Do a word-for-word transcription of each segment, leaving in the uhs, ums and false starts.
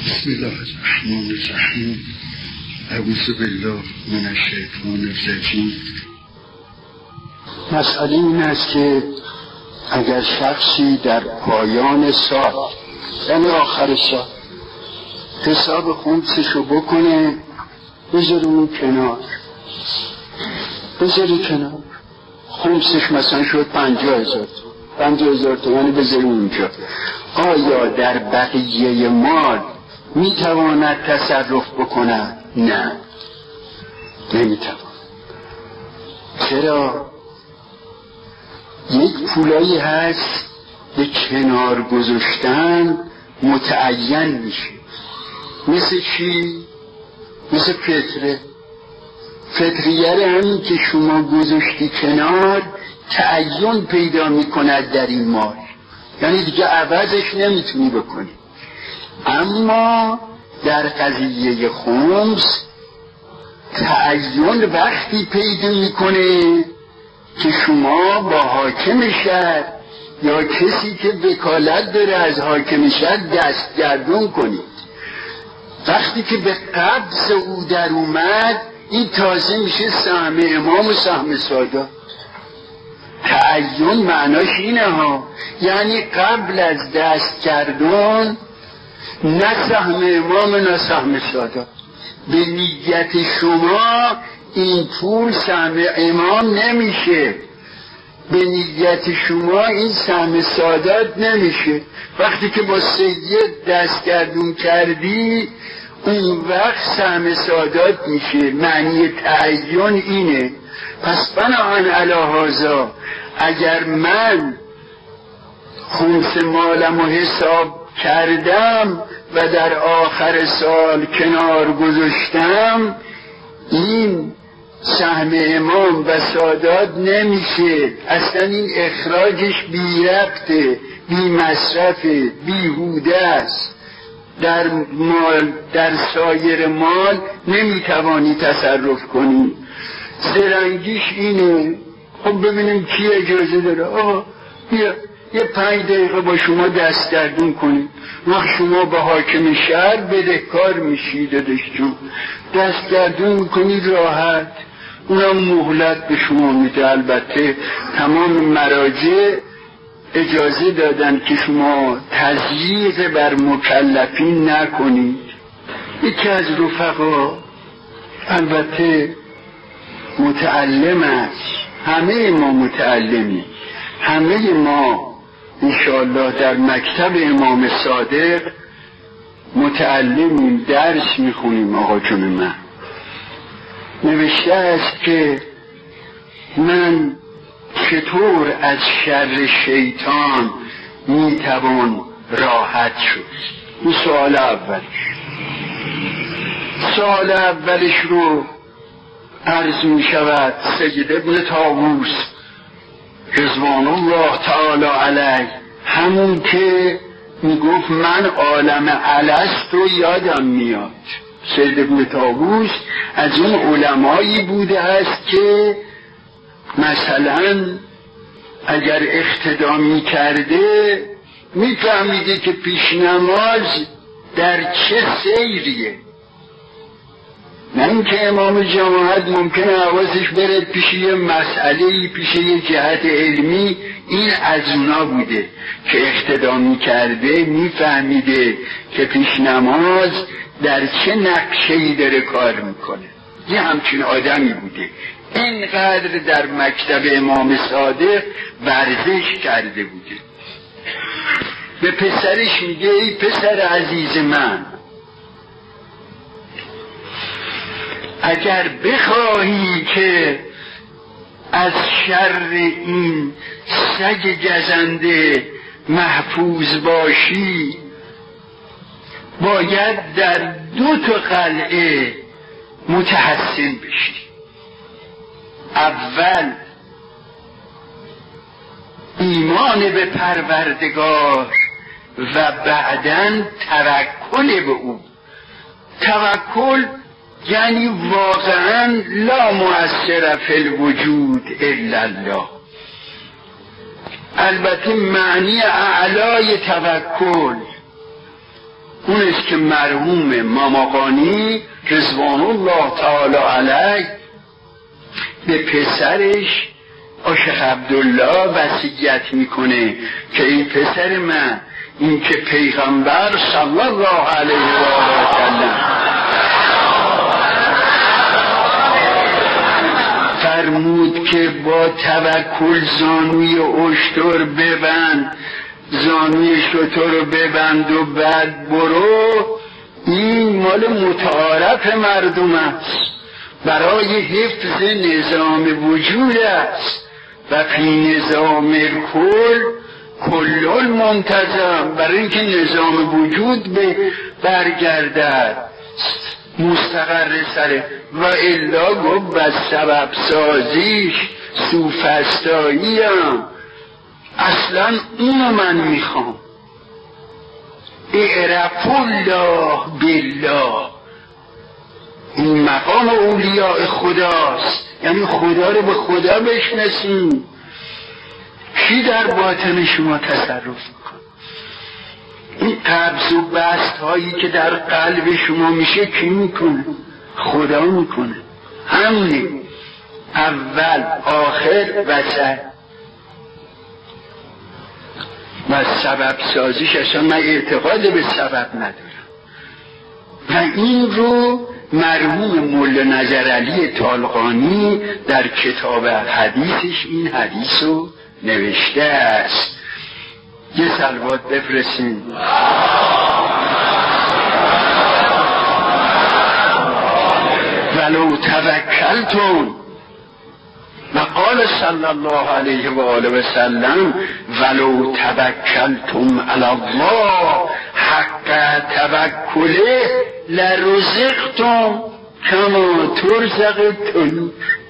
بسم الله الرحمن الرحیم. اعوذ بالله من الشیطان الرجیم. مسئله این است که اگر شخصی در پایان سال یعنی آخر سال حساب خمسشو بکنه، بذاره اون کنار، بذاره کنار خمسش مثلا شد پنجاه هزار پنجاه هزار تومانی، بذاره اونجا. آیا در بقیه مال میتواند تصرف بکند؟ نه، نمیتواند. چرا؟ یک پولایی هست به کنار گذاشتن متعین میشه. مثل چی؟ مثل فطره. فطریه رو همین که شما گذاشتی کنار تعین پیدا میکند در این مال، یعنی دیگه عوضش نمیتونی بکنی. اما در قضیه خمس تعین وقتی پیدا میکنه که شما با حاکم شهر یا کسی که وکالت داره از حاکم شهر دستگردون کنید. وقتی که به قبض او در اومد، این تازه میشه سهم امام و سهم سادات. تعین معناش اینه ها، یعنی قبل از دستگردون نه سهم امام نه سهم سادات. به نیت شما این پول سهم امام نمیشه، به نیت شما این سهم سادات نمیشه. وقتی که با سید دستگردون کردی اون وقت سهم سادات میشه. معنی تعین اینه. پس بناهن علی هذا اگر من خمس مالم و حساب کردم و در آخر سال کنار گذاشتم، این سهم امام و سادات نمیشه. اصلا این اخراجش بی ربطه، بی مصرفه، بیهوده است. در مال، در سایر مال نمیتوانی تصرف کنی. زرنگیش اینه. خب ببینیم کی اجازه داره. آقا بیا یه پنج دقیقه با شما دستگردون کنید. وقت شما با حاکم شهر بدهکار میشید، دادش جون دستگردون میکنید راحت، اونم مهلت به شما میده. البته تمام مراجع اجازه دادن که شما تضییق بر مکلفین نکنید. یکی از رفقا البته متعلم است، همه ما متعلمی، همه ما انشاءالله در مکتب امام صادق متعلمیم، درس میخونیم. آقا جون من نوشته است که من چطور از شر شیطان میتوان راحت شد. این سوال اولش. سوال اولش رو عرض می شود سید ابن طاووس رضوان الله تعالی علیه، همون که می گفت من عالم الست رو یادم میاد. سید ابن طاووس از اون علمایی بوده است که مثلا اگر اقتدا می کرده می فهمیده که پیش نماز در چه سیریه. نه اینکه امام جماعت ممکنه حواسش بره پیش یه مسئله، پیش یه جهت علمی. این از اونا بوده که اقتدا می کرده، می فهمیده که پیش نماز در چه نقشه‌ای داره کار میکنه. یه همچین آدمی بوده. اینقدر در مکتب امام صادق ورزش کرده بوده. به پسرش میگه ای پسر عزیز من، اگر بخواهی که از شر این سگ گزنده محفوظ باشی، باید در دو تا قلعه متحسن بشی. اول ایمان به پروردگار و بعداً توکل به او. توکل یعنی واقعا لا مؤثر فی الوجود الا الله. البته معنی اعلای توکل اون است که مرحوم ماماقانی رضوان الله تعالی علیه به پسرش آشق عبدالله وصیت میکنه که ای پسر من، این که پیغمبر صلی الله علیه و آله سلم فرمود که با توکل زانوی اشتر ببند، زانوی شتر رو ببند و بعد برو، این مال متعارف مردم است، برای حفظ نظام وجود است و فی نظام کل کل المنتظم، برای اینکه نظام وجود به برگردد مستقر سره. و الا گفت و سبب سازیش سوفسطاییم، اصلا اونو من میخوام. اعرف الله بالله، این مقام اولیاء خداست، یعنی خدا رو به خدا بشناسیم. کی در باطن شما تصرف میکنه؟ این قبض و بست هایی که در قلب شما میشه کی میکنه؟ خدا میکنه. همینه، اول آخر وسط. و سبب سازیش اصلا من اعتقاد به سبب ندارم. و این رو مرحوم مولا نظرعلی طالقانی در کتاب حدیثش این حدیث رو نوشته است. یه صلوات بفرستین. ولو توکلتم، و قال صلی الله علیه و آله و سلم ولو توکلتم علی الله حق توکله لرزقتم کما ترزق الطیور.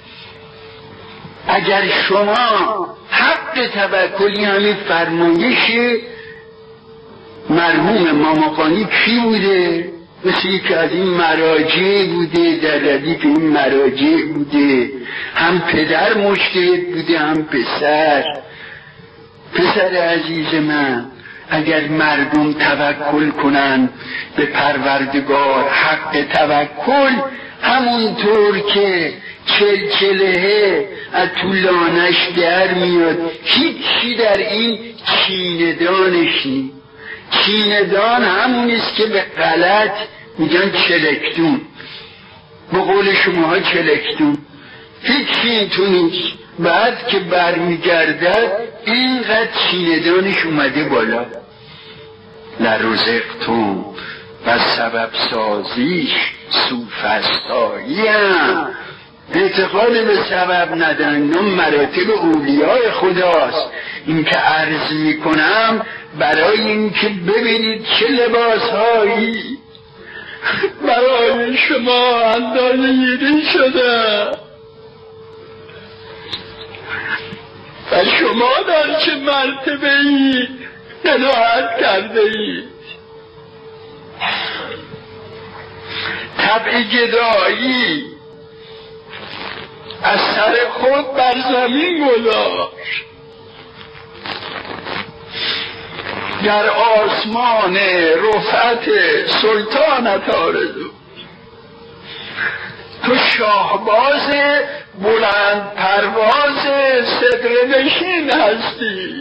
اگر شما حق توکلی، همین فرمایش مرحوم ماماقانی کی بوده؟ مثل یک از این مراجع بوده، در ردیف این مراجع بوده، هم پدر مجتهد بوده هم پسر. پسر عزیز من، اگر مردم توکل کنن به پروردگار حق توکل، همونطور که چلچله از طولانش در میاد، هیچی در این چیندانش نی. چیندان همونیست که به غلط میگن چلکتون، به قول شماها چلکتون، هیچی این تو نیست. بعد که برمیگردد اینقدر چیندانش اومده بالا. لرزقتم و سبب سازیش سوفسطاییم. اعتقاد به سبب ندارن، اینا مراتب اولیاء خداست. این که عرض میکنم برای این که ببینید چه لباس هایی برای شما اندازه گیری شده و شما در چه مرتبه ای قناعت کرده اید. طبع گدایی از سر خود بر زمین گذاشت، در آسمان رفعت سلطانت آرزو. تو شاهباز بلند پرواز صدر نشین هستی،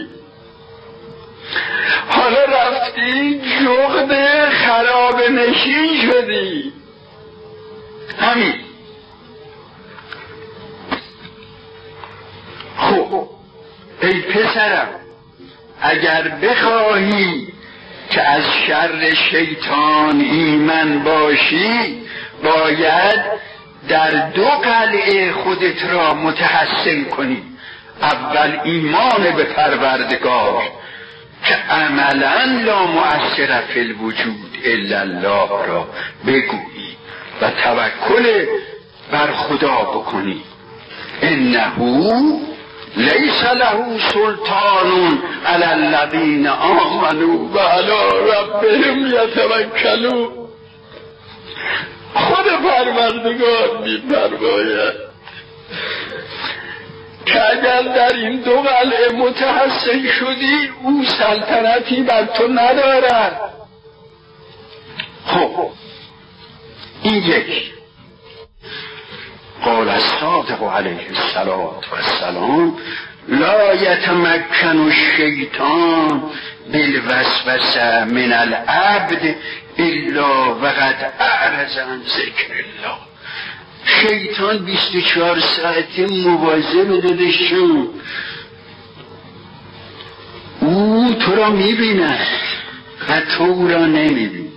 حالا رفتی جغد خراب نشین شدی. همین. خب ای پسرم، اگر بخواهی که از شر شیطان ایمن باشی، باید در دو قلعه خودت را متحسن کنی. اول ایمان به پروردگار که عملا لا مؤثر فی الوجود الا الله را بگویی و توکل بر خدا بکنی. انه لیس له سلطان علی الذین آمنوا و علی ربهم یتوکلون. خود پروردگار می‌فرماید که اگر در این دو قلعه متحسن شدی، او سلطنتی بر تو ندارد. یک. قال الصادق علیه السلام لا یتمکن الشیطان بالوسوسه من العبد الا وقد اعرض عن ذکر الله. شیطان بیست و چهار ساعته مواظب دادشون، او تو را میبیند و تو او را نمیبینی،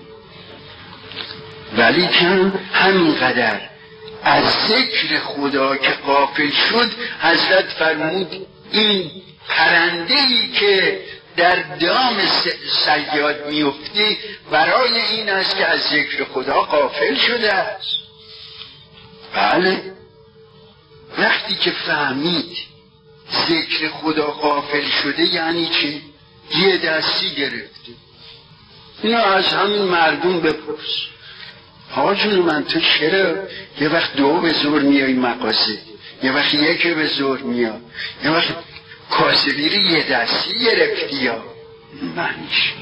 ولی کن همینقدر از ذکر خدا که غافل شد. حضرت فرمود این پرنده‌ای که در دام صیاد میفتی برای این است که از ذکر خدا غافل شده است. بله، وقتی که فهمید ذکر خدا غافل شده یعنی چی؟ یه دستی گرفته. اینا از همین مردم بپرس، آقا جون من تو چرا یه وقت دو به زور میای مقاصد، یه وقت یک به زور میاد، یه وقت کاسبی رو یه دستی گرفتی یا منش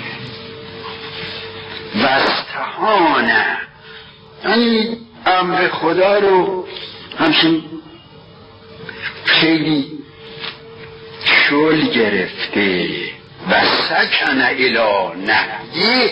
وستهانه، یعنی امر خدا رو همچین خیلی شل گرفته و سکن الی نهی،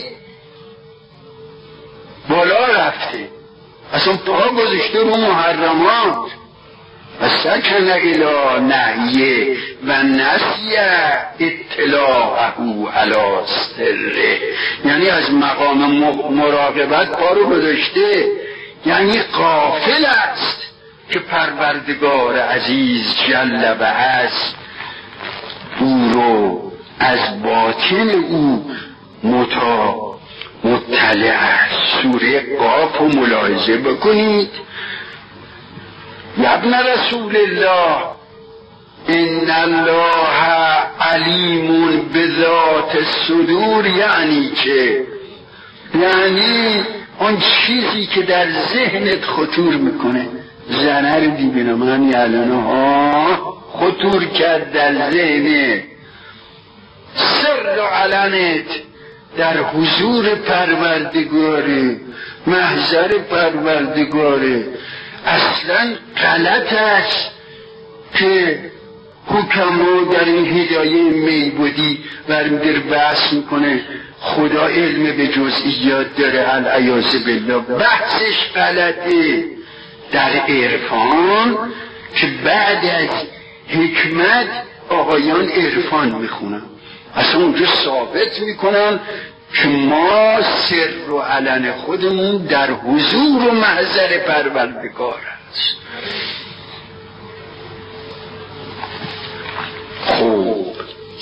بالا رفته، اصلا پا گذاشته رو محرمات. و سکن الی نهی و نسی اطلاعه علی سره، یعنی از مقام مراقبت پا رو گذاشته، یعنی غافل است که پروردگار عزیز جل و عز او رو از باطن او متا مطلع است. سوره قاف رو ملاحظه بکنید. ابن رسول الله ان الله علیم بذات الصدور، یعنی که یعنی آن چیزی که در ذهنت خطور میکنه. زنه رو دیبینا من یعلانه ها خطور کرد در ذهنت، سر و علنت در حضور پروردگاره، محضر پروردگاره. اصلا غلط است که حکما در این هدایه میبودی برمیدر بحث میکنه خدا علم به جزئیات داره. العیاذ بالله بحثش غلطه. در عرفان که بعد از حکمت آقایان عرفان میخونن، اصلا اونجا ثابت میکنن که ما سر و علن خودمون در حضور و محضر پروردگار است. خوب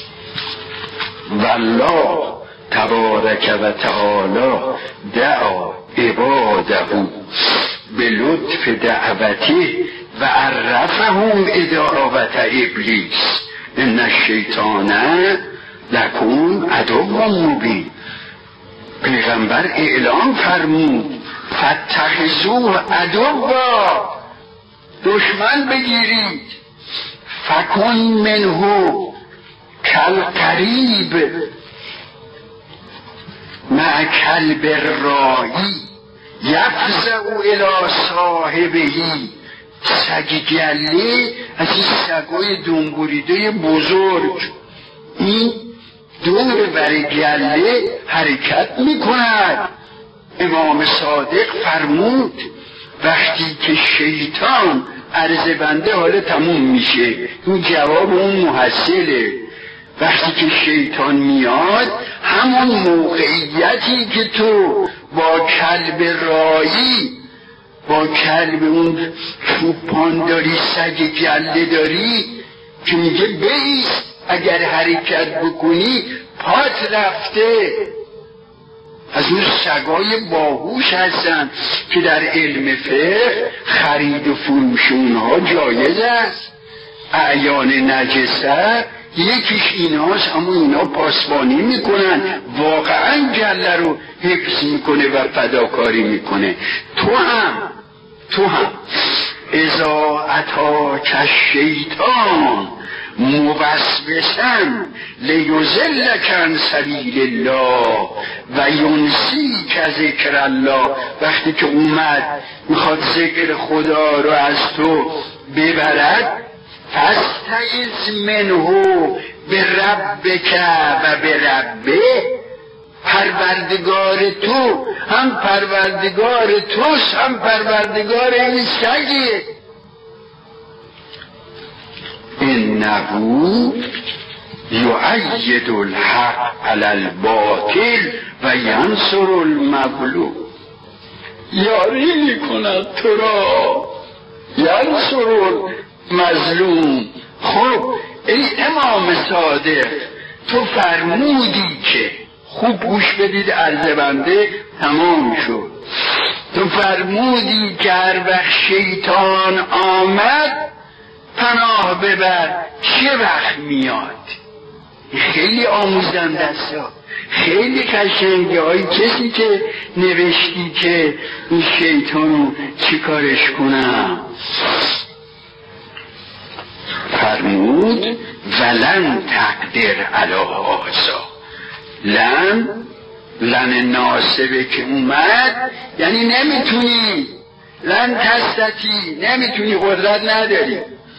والله تبارک و تعالی دعا عباده به لطف دعوته و عرفهم ادعوت ابلیس ان الشیطان لکم عدو مبین. پیغمبر اعلام فرمود فاتخذوه عدوا، دشمن بگیرید. فکن منه کالقریب مع کلب الراعی یفزع الی صاحبه. سگ گله از این سگای دنبوریده بزرگ این دور بر گله حرکت میکند. امام صادق فرمود وقتی که شیطان عرض بنده حالا تموم میشه، این جواب اون محصله. وقتی که شیطان میاد همون موقعیتی که تو با کلب رایی، با کلب اون چوپان داری، سگ گله داری که میگه بیست، اگر حرکت بکنی پات رفته. از اون سگای باهوش هستن که در علم فقه خرید و فروش اونها جایز است. اعیان نجسه یکیش ایناست، اما اینا پاسبانی میکنن، واقعا گله رو حفظ میکنه و فداکاری میکنه. تو هم تو هم اذا اتاک الشیطان موسوسا لیضلک عن سبیل الله و ینسیک ذکر الله. وقتی که اومد میخواد ذکر خدا رو از تو ببرد، فاستعذ منه بربک و بربه، پروردگار تو هم پروردگار توست هم پروردگار این سگه. انه یؤید الحق علی الباطل و ینصر المظلوم. یاری میکند تو را، ینصر المظلوم. خب ای امام صادق، تو فرمودی که، خوب گوش بدید عرض بنده تمام شد، تو فرمودی که هر وقت شیطان آمد پناه ببر. چه وقت میاد؟ خیلی آموزنده است، خیلی قشنگه. های کسی که نوشتی که این شیطانو چی کارش کنم، فرمود ولن تقدر علی هذا. لن لن ناسبه که اومد یعنی نمیتونی، لن تستطیع، نمیتونی، قدرت نداری،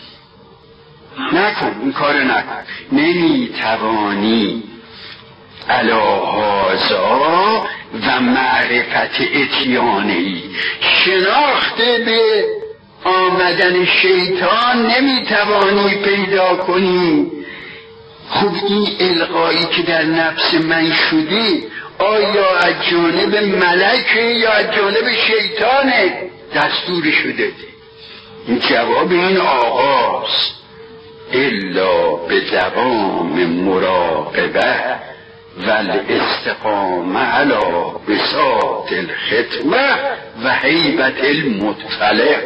نکن این کار نکن، نمیتوانی. علی هذا و معرفت اتیانهی، شناخته به آمدن شیطان نمیتوانی پیدا کنی. خب این القایی که در نفس من شده آیا از جانب ملکه یا از جانب شیطانه؟ دستور شده. این جواب این آغاز الا به دوام مراقبه و الاستقامه علی بساط الختمه و هیبت المطلع.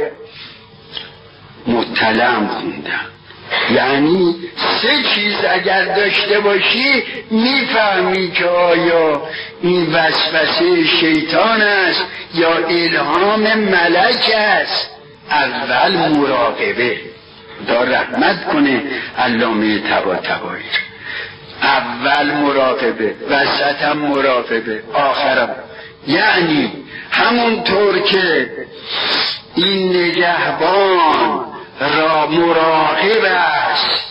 مطلعم خوندم، یعنی سه چیز اگر داشته باشی میفهمی که آیا این وسوسه شیطان است یا الهام ملک است. اول مراقبه، خدا رحمت کنه علامه طباطبایی، اول مراقبه، وسطم مراقبه، آخرم. یعنی همونطور که این نگهبان را مراقب است،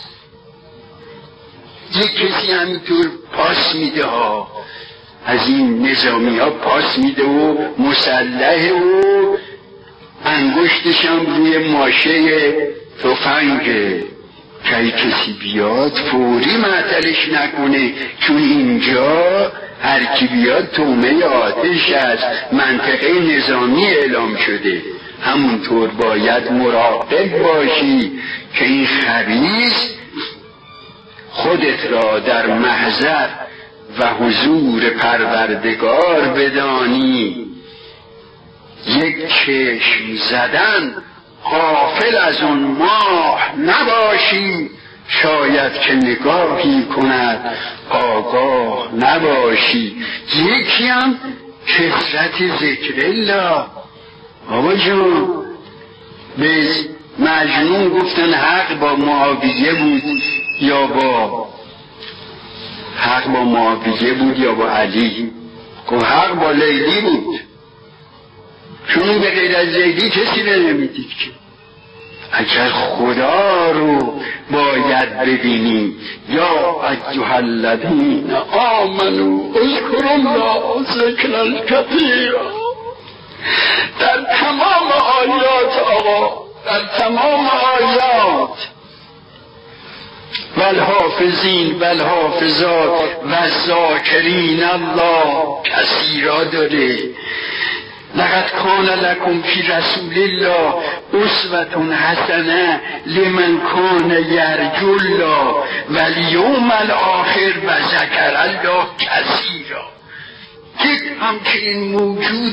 یک کسی همینطور پاس میده ها، از این نظامی ها پاس میده و مسلح و انگشتش هم روی ماشه تفنگه که کسی بیاد فوری معطلش نکنه، چون اینجا هر کی بیاد تومه آتش از منطقه نظامی اعلام شده. همونطور باید مراقب باشی که این خبیث خودت را در محضر و حضور پروردگار بدانی. یک چشم زدن غافل از اون ماه نباشی، شاید که نگاهی کند آگاه نباشی. یکی هم کثرت ذکر الله. بابا جون به مجنون گفتن حق با معاویه بود یا با حق با معاویه بود یا با علی؟ گفت حق با لیلی بود، چون به غیر از لیلی کسی رو نمیدید که. اگر خدا رو باید ببینی، یا ایها الذین آمنوا اذکروا الله ذکرا کثیرا. در تمام آیات آقا، در تمام آیات والحافظین والحافظات والذاکرین الله کثیرا داره. لقد کان لکم فی رسول الله اسوة حسنه لمن کان یرجو الله والیوم الاخر و ذکر الله کثیرا. یک همچنین موجود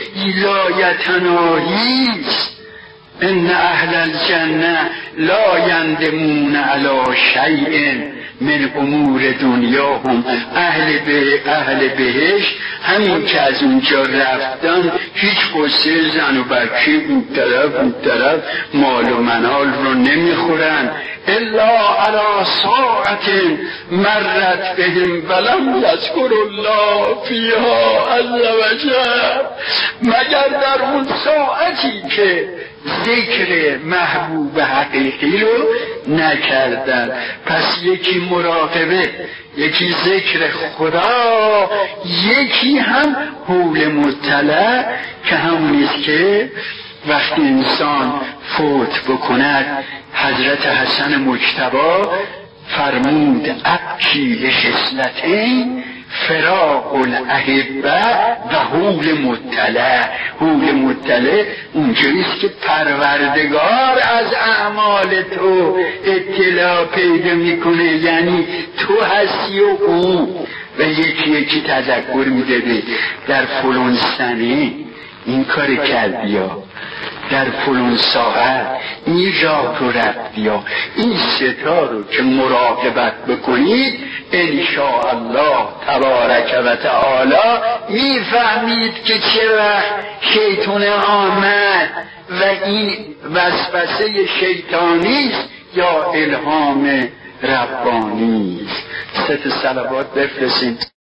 لایتناهی است. ان اهل الجنه لا یندمون علی شیء من امور دنیا هم اهل به اهل بهش همین که از اونجا رفتن هیچ قصه زن و بچه این طرف این طرف مال و منال رو نمیخورن الا علی ساعت مرت بهم ولم یذکر الله فیها عز وجل، مگر در اون ساعتی که ذکر محبوب حقیقی رو نکردن. پس یکی مراقبه، یکی ذکر خدا، یکی هم حول مطلع که همونیست که وقتی انسان فوت بکند حضرت حسن مجتبی فرمود ابکی لخصلتین فراق الاحبه و حول مطلع. حول مطلع اونجوریست که پروردگار از اعمال تو اطلاع پیدا میکنه، یعنی تو هستی و او، و یکی یکی تذکر میده در فلان سنه این کار کردی یا در فلان ساعت این راه رو رفتی یا این ستا رو که مراقبت بکنید انشاءالله تبارک و تعالی میفهمید که چه وقت شیطان آمد و این وسوسه شیطانیست یا الهام ربانیست. ست صلوات بفرستید.